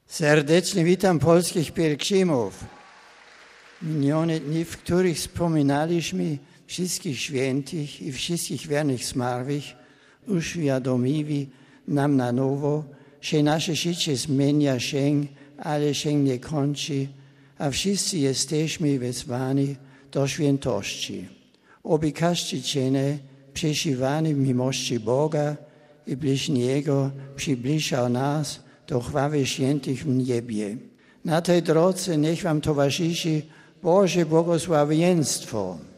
Serdecznie witam polskich pielgrzymów. Minione dni, w których wspominaliśmy wszystkich świętych i wszystkich wiernych zmarłych, uświadomiły nam na nowo, że nasze życie zmienia się, ale się nie kończy, a wszyscy jesteśmy wezwani do świętości. Oby każdy dzień przeżywany w miłości Boga i bliźniego przybliżał nas do chwały świętych w niebie. Na tej drodze niech wam towarzyszy Boże błogosławieństwo,